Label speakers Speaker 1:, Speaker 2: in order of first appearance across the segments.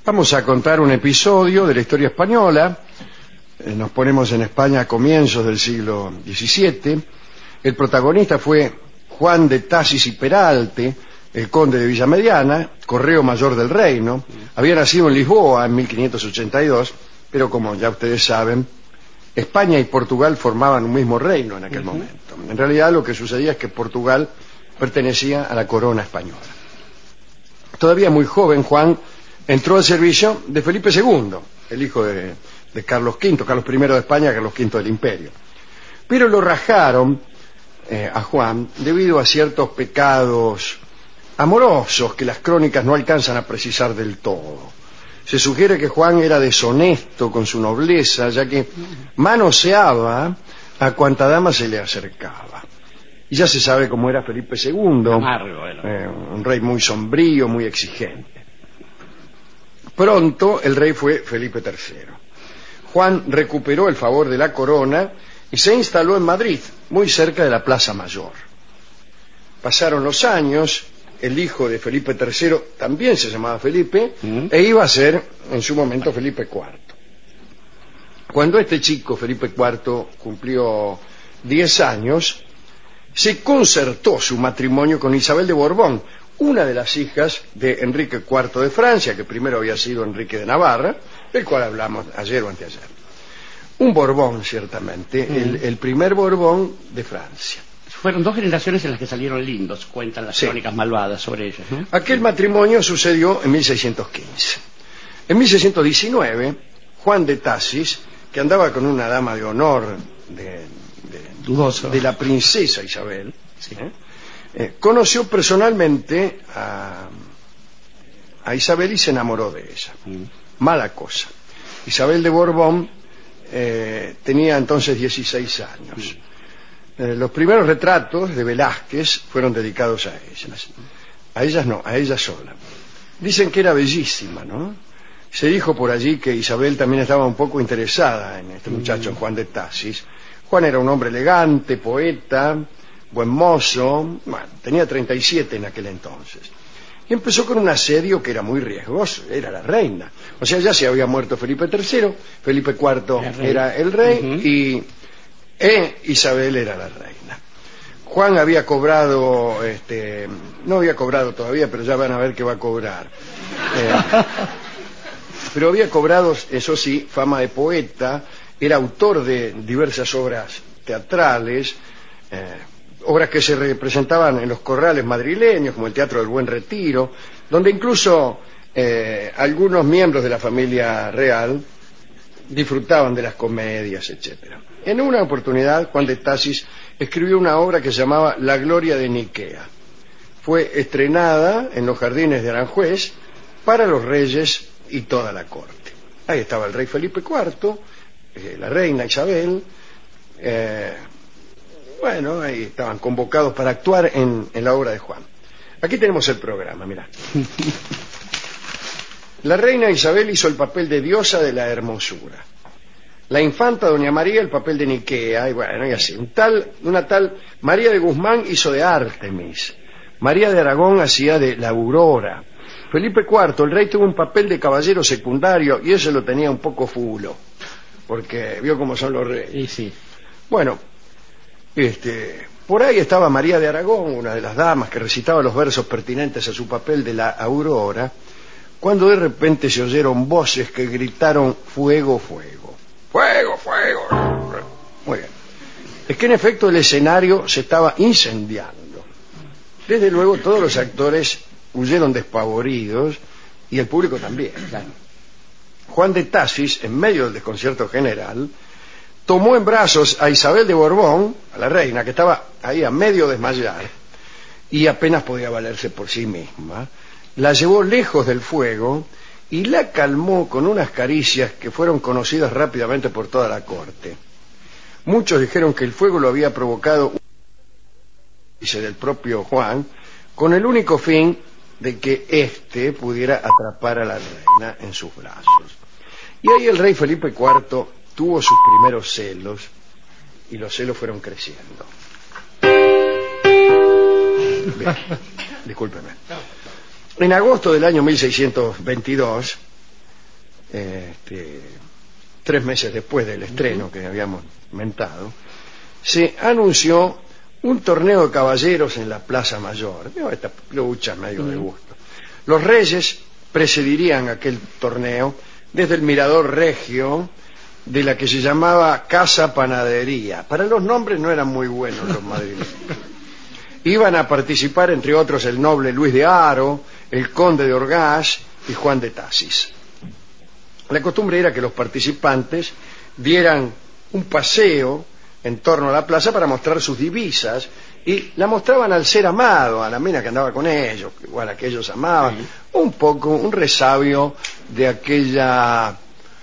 Speaker 1: Vamos a contar un episodio de la historia española. Nos ponemos en España a comienzos del siglo XVII. El protagonista fue Juan de Tasis y Peralte, el conde de Villamediana, correo mayor del reino. Había nacido en Lisboa en 1582, pero como ya ustedes saben, España y Portugal formaban un mismo reino en aquel momento. En realidad lo que sucedía es que Portugal pertenecía a la corona española. Todavía muy joven, Juan entró al servicio de Felipe II, el hijo de Carlos V, Carlos I de España, Carlos V del Imperio. Pero lo rajaron a Juan debido a ciertos pecados amorosos que las crónicas no alcanzan a precisar del todo. Se sugiere que Juan era deshonesto con su nobleza, ya que manoseaba a cuanta dama se le acercaba. Y ya se sabe cómo era Felipe II, un rey muy sombrío, muy exigente. Pronto el rey fue Felipe III. Juan recuperó el favor de la corona y se instaló en Madrid, muy cerca de la Plaza Mayor. Pasaron los años, el hijo de Felipe III también se llamaba Felipe, e iba a ser en su momento Felipe IV. Cuando este chico, Felipe IV, cumplió 10 años, se concertó su matrimonio con Isabel de Borbón, una de las hijas de Enrique IV de Francia, que primero había sido Enrique de Navarra, del cual hablamos ayer o anteayer. Un Borbón, ciertamente, el primer Borbón de Francia.
Speaker 2: Fueron 2 generaciones en las que salieron lindos, cuentan las crónicas malvadas sobre ellos, ¿no?
Speaker 1: Aquel matrimonio sucedió en 1615. En 1619, Juan de Tasis, que andaba con una dama de honor de la princesa Isabel, conoció personalmente a Isabel y se enamoró de ella. Mala cosa. Isabel de Borbón tenía entonces 16 años. Los primeros retratos de Velázquez fueron dedicados a ellas. A ellas no, a ella sola. Dicen que era bellísima, ¿no? Se dijo por allí que Isabel también estaba un poco interesada en este muchacho, Juan de Tasis. Juan era un hombre elegante, poeta, buen mozo, bueno, tenía 37 en aquel entonces. Y empezó con un asedio que era muy riesgoso, era la reina. O sea, ya se había muerto Felipe III, Felipe IV era el rey y Isabel era la reina. Juan había cobrado, no había cobrado todavía, pero ya van a ver que va a cobrar. Pero había cobrado, eso sí, fama de poeta, era autor de diversas obras teatrales, obras que se representaban en los corrales madrileños, como el Teatro del Buen Retiro, donde incluso algunos miembros de la familia real disfrutaban de las comedias, etc. En una oportunidad, Juan de Tasis escribió una obra que se llamaba La Gloria de Niquea. Fue estrenada en los jardines de Aranjuez para los reyes y toda la corte. Ahí estaba el rey Felipe IV, la reina Isabel. Bueno, ahí estaban convocados para actuar en la obra de Juan. Aquí tenemos el programa, mirá. La reina Isabel hizo el papel de diosa de la hermosura. La infanta doña María el papel de Niquea, y bueno, y así. Una tal María de Guzmán hizo de Artemis. María de Aragón hacía de la Aurora. Felipe IV, el rey, tuvo un papel de caballero secundario y ese lo tenía un poco fulo, porque vio cómo son los reyes.
Speaker 2: Y sí.
Speaker 1: Bueno, por ahí estaba María de Aragón, una de las damas que recitaba los versos pertinentes a su papel de la Aurora, cuando de repente se oyeron voces que gritaron fuego, fuego. ¡Fuego, fuego! Muy bien. Es que en efecto el escenario se estaba incendiando. Desde luego todos los actores huyeron despavoridos y el público también. Juan de Tasis, en medio del desconcierto general, tomó en brazos a Isabel de Borbón, a la reina, que estaba ahí a medio desmayar y apenas podía valerse por sí misma, la llevó lejos del fuego y la calmó con unas caricias que fueron conocidas rápidamente por toda la corte. Muchos dijeron que el fuego lo había provocado del propio Juan, con el único fin de que éste pudiera atrapar a la reina en sus brazos. Y ahí el rey Felipe IV tuvo sus primeros celos, y los celos fueron creciendo. Bien, discúlpeme. En agosto del año 1622, 3 meses después del estreno que habíamos mentado, se anunció un torneo de caballeros en la Plaza Mayor. Esta lucha medio de gusto. Los reyes presidirían aquel torneo desde el mirador regio de la que se llamaba Casa Panadería. Para los nombres no eran muy buenos los madrileños. Iban a participar, entre otros, el noble Luis de Haro, el conde de Orgaz y Juan de Tasis. La costumbre era que los participantes dieran un paseo en torno a la plaza para mostrar sus divisas, y la mostraban al ser amado, a la mina que andaba con ellos, igual a que ellos amaban, un poco, un resabio de aquellas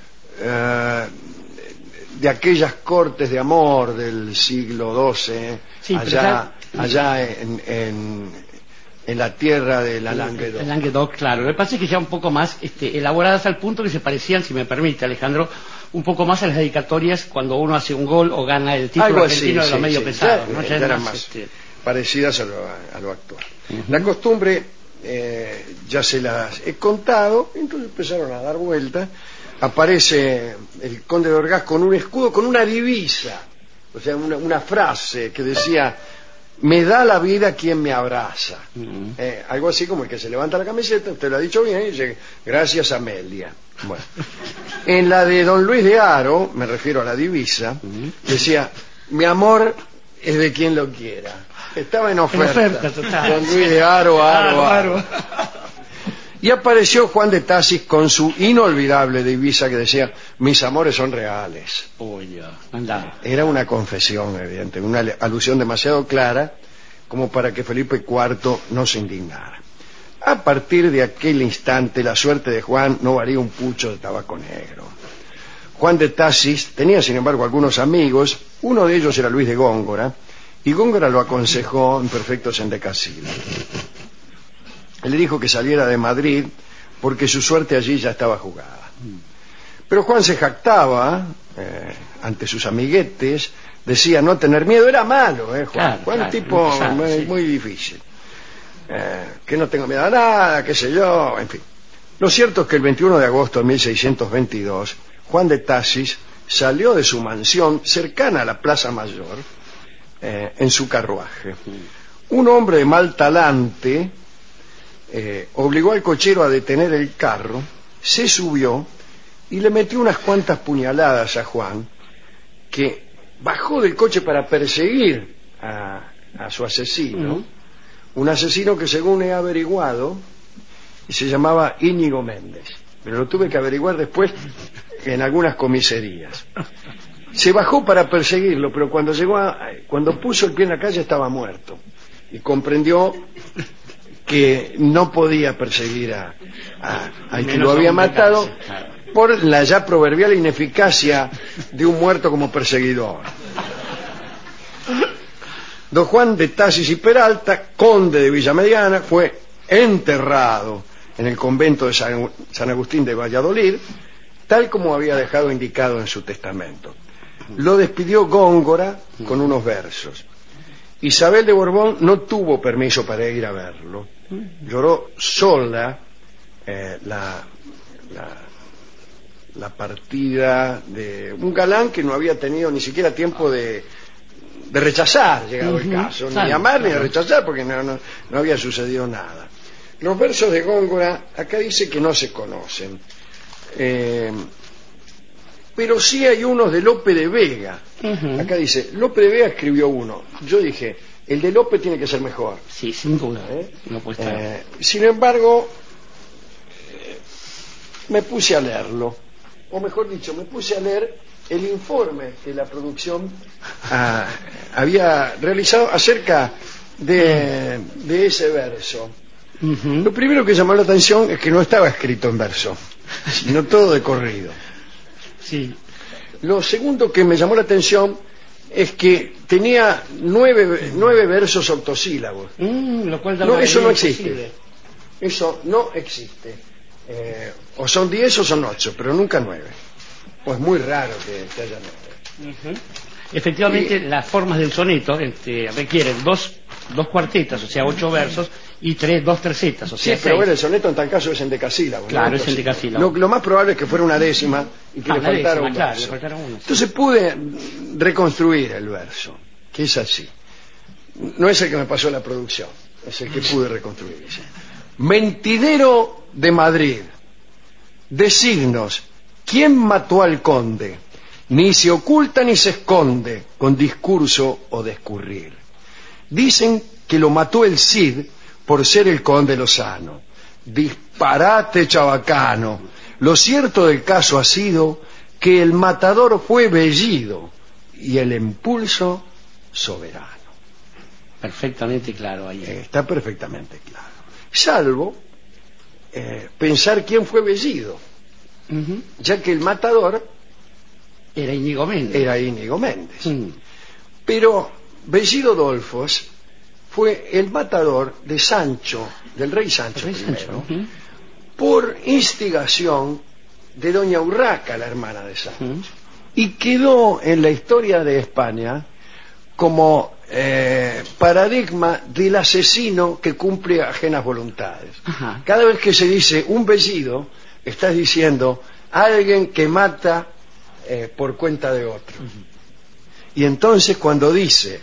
Speaker 1: cortes de amor del siglo XII, allá en la tierra de la Languedoc.
Speaker 2: El Languedoc, claro. Lo que pasa es que ya un poco más elaboradas al punto que se parecían, si me permite, Alejandro, un poco más a las dedicatorias cuando uno hace un gol o gana el título
Speaker 1: algo
Speaker 2: argentino
Speaker 1: así,
Speaker 2: de los medio pesados.
Speaker 1: Ya eran más parecidas a lo actual. La costumbre ya se las he contado, entonces empezaron a dar vueltas. Aparece el conde de Orgaz con un escudo, con una divisa, o sea, una frase que decía: me da la vida quien me abraza. Algo así como el que se levanta la camiseta, usted lo ha dicho bien, y dice: gracias, Amelia. Bueno. En la de don Luis de Haro, me refiero a la divisa, decía: mi amor es de quien lo quiera. Estaba en oferta.
Speaker 2: Total.
Speaker 1: Don Luis de Haro. Y apareció Juan de Tasis con su inolvidable divisa que decía: mis amores son reales. Era una confesión evidente, una alusión demasiado clara como para que Felipe IV no se indignara. A partir de aquel instante la suerte de Juan no valía un pucho de tabaco negro. Juan de Tasis tenía, sin embargo, algunos amigos. Uno de ellos era Luis de Góngora, y Góngora lo aconsejó en perfecto sendecasilo. Él le dijo que saliera de Madrid porque su suerte allí ya estaba jugada. Pero Juan se jactaba ante sus amiguetes, decía no tener miedo. Era malo, Juan. Juan es tipo muy difícil. Que no tengo miedo a nada, qué sé yo, en fin. Lo cierto es que el 21 de agosto de 1622, Juan de Tasis salió de su mansión cercana a la Plaza Mayor en su carruaje. Un hombre de mal talante obligó al cochero a detener el carro, se subió y le metió unas cuantas puñaladas a Juan, que bajó del coche para perseguir a su asesino. Un asesino que, según he averiguado, se llamaba Íñigo Méndez, pero lo tuve que averiguar después en algunas comisarías. Se bajó para perseguirlo, pero cuando puso el pie en la calle estaba muerto, y comprendió que no podía perseguir al que lo había matado por la ya proverbial ineficacia de un muerto como perseguidor. Don Juan de Tasis y Peralta, conde de Villamediana, fue enterrado en el convento de San Agustín de Valladolid, tal como había dejado indicado en su testamento. Lo despidió Góngora con unos versos. Isabel de Borbón no tuvo permiso para ir a verlo. Lloró sola la partida de un galán que no había tenido ni siquiera tiempo de rechazar, llegado el caso, ni amar ni de rechazar, porque no había sucedido nada. Los versos de Góngora, acá dice que no se conocen, pero sí hay unos de Lope de Vega. Acá dice, Lope de Vega escribió uno. Yo dije, el de Lope tiene que ser mejor.
Speaker 2: Sí, sin duda. No puede estar.
Speaker 1: Sin embargo, me puse a leerlo, o mejor dicho, me puse a leer el informe que la producción había realizado acerca de ese verso. Lo primero que llamó la atención es que no estaba escrito en verso, sino todo de corrido.
Speaker 2: Sí.
Speaker 1: Lo segundo que me llamó la atención es que tenía 9 versos octosílabos.
Speaker 2: Lo cual
Speaker 1: eso no existe. Eso no existe. O son 10 o son 8, pero nunca 9. Pues muy raro que haya 9.
Speaker 2: Efectivamente, las formas del soneto requieren 2 2 cuartetas, o sea, 8 versos, y 2 tercetas, o sea,
Speaker 1: Sí, pero
Speaker 2: 6.
Speaker 1: bueno, el soneto en tal caso es en decasílabos.
Speaker 2: Claro,
Speaker 1: ¿no?
Speaker 2: es en decasílabos.
Speaker 1: Lo más probable es que fuera una décima y que le
Speaker 2: una
Speaker 1: faltara
Speaker 2: décima,
Speaker 1: un
Speaker 2: claro,
Speaker 1: verso.
Speaker 2: le faltara uno, sí.
Speaker 1: Entonces pude reconstruir el verso, que es así. No es el que me pasó la producción, es el que pude reconstruir. Dice: mentidero de Madrid, decidnos, ¿quién mató al conde? Ni se oculta ni se esconde con discurso o descurrir. Dicen que lo mató el Cid por ser el conde Lozano. Disparate chabacano. Lo cierto del caso ha sido que el matador fue Bellido y el impulso soberano.
Speaker 2: Perfectamente claro ahí.
Speaker 1: Está perfectamente claro. Salvo pensar quién fue Bellido, ya que el matador
Speaker 2: era Íñigo Méndez.
Speaker 1: era Íñigo Méndez. Pero Bellido Dolfos fue el matador de Sancho, del rey Sancho I, por instigación de doña Urraca, la hermana de Sancho. Y quedó en la historia de España como paradigma del asesino que cumple ajenas voluntades.
Speaker 2: Ajá.
Speaker 1: Cada vez que se dice un Bellido, estás diciendo alguien que mata por cuenta de otro. Y entonces cuando dice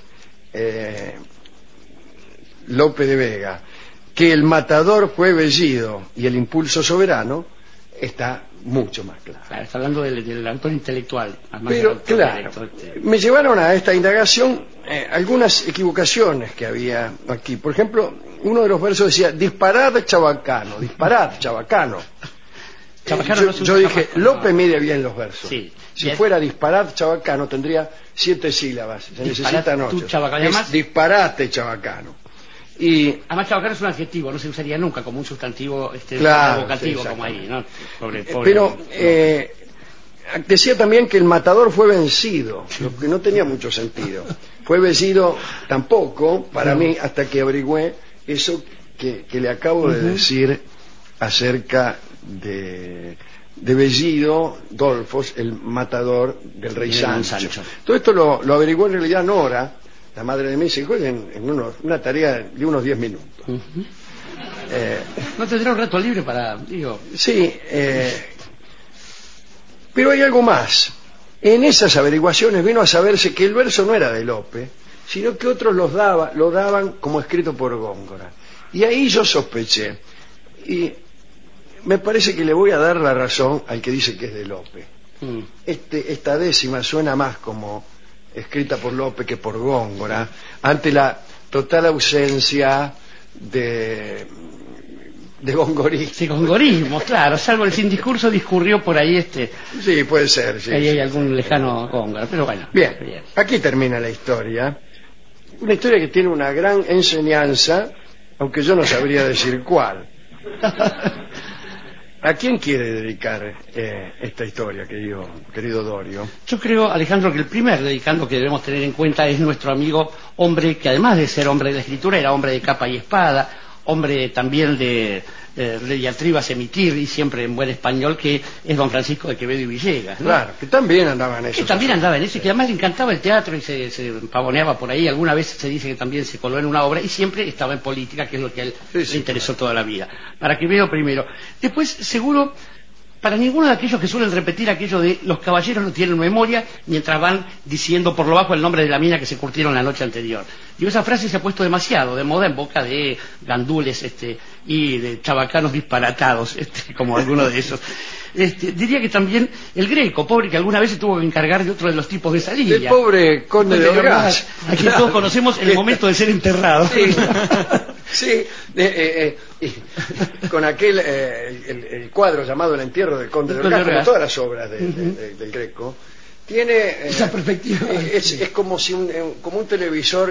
Speaker 1: Lope de Vega que el matador fue Bellido y el impulso soberano, está mucho más claro.
Speaker 2: Claro, está hablando del autor intelectual.
Speaker 1: Pero claro, me llevaron a esta indagación algunas equivocaciones que había aquí. Por ejemplo, uno de los versos decía: disparad chabacano, disparad chabacano. Yo dije, Lope mide bien los versos.
Speaker 2: Sí.
Speaker 1: Si fuera disparad chabacano tendría 7 sílabas. Se necesitan 8. Es disparate chabacano. Y
Speaker 2: además chabacano es un adjetivo, no se usaría nunca como un sustantivo
Speaker 1: claro,
Speaker 2: evocativo,
Speaker 1: sí,
Speaker 2: como ahí, ¿no? Pobre,
Speaker 1: pero decía también que el matador fue vencido, lo que no tenía mucho sentido. Fue vencido tampoco para mí, hasta que averigüé eso que le acabo de decir acerca de Bellido Dolfos, el matador del rey Sancho. Todo esto lo averiguó en realidad Nora, la madre de mis hijos, en una tarea de unos 10 minutos.
Speaker 2: ¿No tendrá un rato libre para...?
Speaker 1: Sí, pero hay algo más. En esas averiguaciones vino a saberse que el verso no era de Lope, sino que otros lo daban como escrito por Góngora. Y ahí yo sospeché. Y me parece que le voy a dar la razón al que dice que es de Lope. Esta décima suena más como escrita por Lope que por Góngora, ante la total ausencia de gongorismo.
Speaker 2: Sí, gongorismo, claro, salvo el sin discurso discurrió por ahí
Speaker 1: Sí, puede ser, sí.
Speaker 2: Ahí hay algún lejano Góngora, pero bueno.
Speaker 1: Bien, aquí termina la historia. Una historia que tiene una gran enseñanza, aunque yo no sabría decir cuál. ¿A quién quiere dedicar esta historia, querido Dorio?
Speaker 2: Yo creo, Alejandro, que el primer dedicando que debemos tener en cuenta es nuestro amigo, hombre que además de ser hombre de la escritura, era hombre de capa y espada, hombre también de diatribas emitir, y siempre en buen español, que es don Francisco de Quevedo y Villegas, ¿no?
Speaker 1: Claro, que también andaba en eso.
Speaker 2: Que también andaba en eso, y que además le encantaba el teatro y se pavoneaba por ahí. Alguna vez se dice que también se coló en una obra, y siempre estaba en política, que es lo que a él le interesó toda la vida. Para Quevedo primero. Después, seguro, para ninguno de aquellos que suelen repetir aquello de los caballeros no tienen memoria mientras van diciendo por lo bajo el nombre de la mina que se curtieron la noche anterior. Digo, esa frase se ha puesto demasiado de moda en boca de gandules y de chabacanos disparatados, como alguno de esos. Diría que también el Greco, pobre, que alguna vez se tuvo que encargar de otro de los tipos de salida.
Speaker 1: El pobre conde de Orgaz,
Speaker 2: a quien todos conocemos en el momento de ser enterrado.
Speaker 1: Sí, con aquel el cuadro llamado El entierro del conde de Orgaz, como todas las obras del Greco, tiene
Speaker 2: esa perspectiva.
Speaker 1: Es como si como un televisor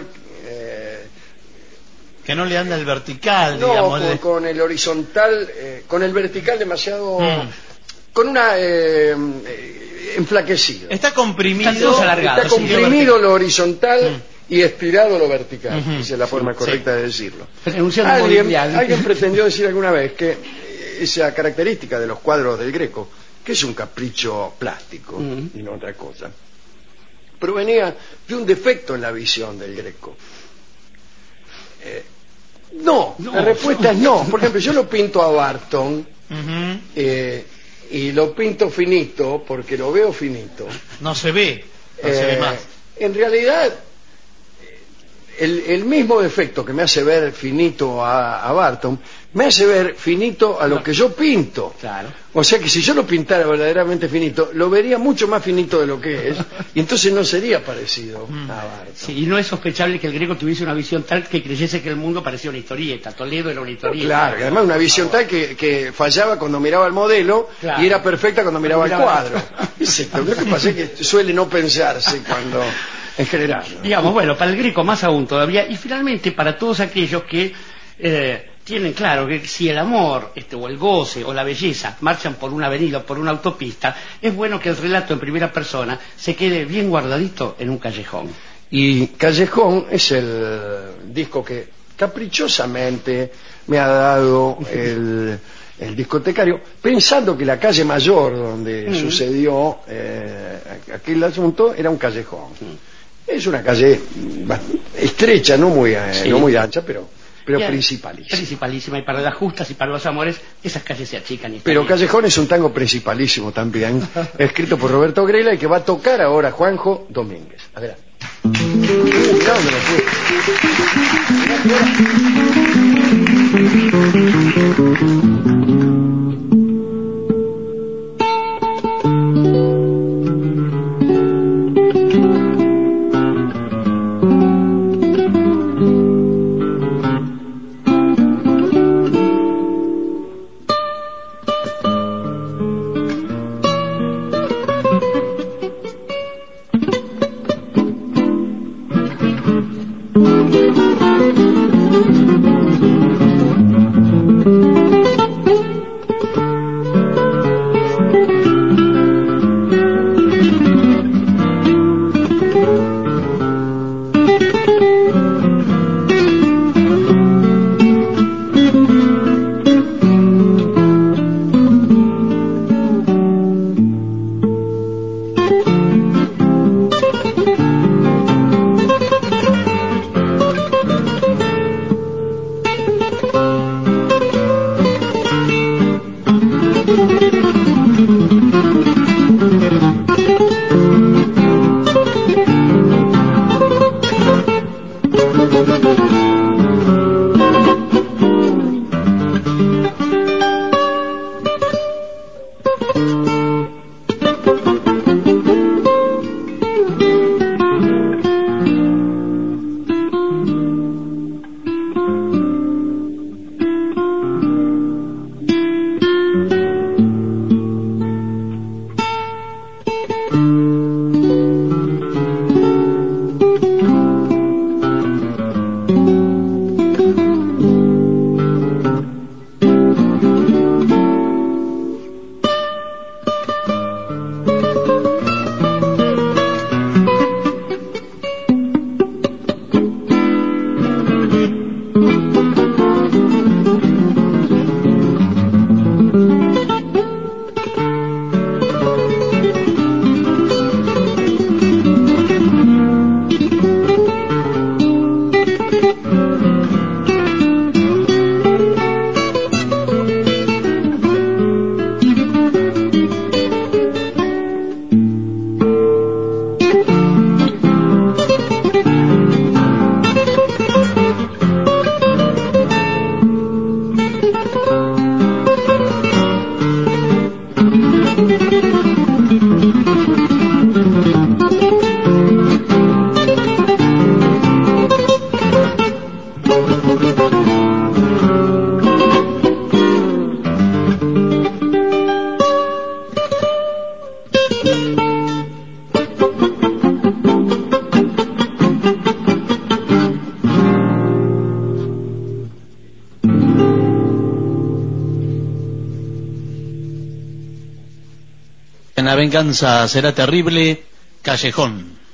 Speaker 3: que no le anda el vertical,
Speaker 1: no,
Speaker 3: digamos.
Speaker 1: Con el horizontal, con el vertical demasiado, con una enflaquecido.
Speaker 3: Está comprimido.
Speaker 1: Está comprimido lo horizontal y estirado lo vertical. Esa es la forma correcta de decirlo. Alguien pretendió decir alguna vez que esa característica de los cuadros del Greco, que es un capricho plástico y no otra cosa, provenía de un defecto en la visión del Greco. No, la respuesta es no. Por ejemplo, yo lo pinto a Barton y lo pinto finito porque lo veo finito.
Speaker 3: No se ve más.
Speaker 1: En realidad, el mismo defecto que me hace ver finito a Barton, me hace ver finito a lo que yo pinto.
Speaker 2: Claro.
Speaker 1: O sea que si yo lo pintara verdaderamente finito, lo vería mucho más finito de lo que es, y entonces no sería parecido a Barton.
Speaker 2: Sí, y no es sospechable que el Greco tuviese una visión tal que creyese que el mundo parecía una historieta. Toledo era una historieta.
Speaker 1: Claro, y además una visión tal que fallaba cuando miraba al modelo,
Speaker 2: claro,
Speaker 1: y era perfecta cuando miraba al cuadro. Lo que pasa es que suele no pensarse cuando... En general, ¿no?
Speaker 2: Digamos, bueno, para el Greco más aún todavía, y finalmente para todos aquellos que tienen claro que si el amor o el goce o la belleza marchan por una avenida o por una autopista, es bueno que el relato en primera persona se quede bien guardadito en un callejón.
Speaker 1: Y Callejón es el disco que caprichosamente me ha dado el discotecario, pensando que la calle mayor donde sucedió aquel asunto era un callejón. Es una calle estrecha, no muy ancha, pero principalísima.
Speaker 2: Principalísima, y para las justas y para los amores, esas calles se achican.
Speaker 1: Pero Callejón es un tango principalísimo también, escrito por Roberto Grela y que va a tocar ahora Juanjo Domínguez. Adelante. Mirá dónde me fui.
Speaker 3: La venganza será terrible, Callejón.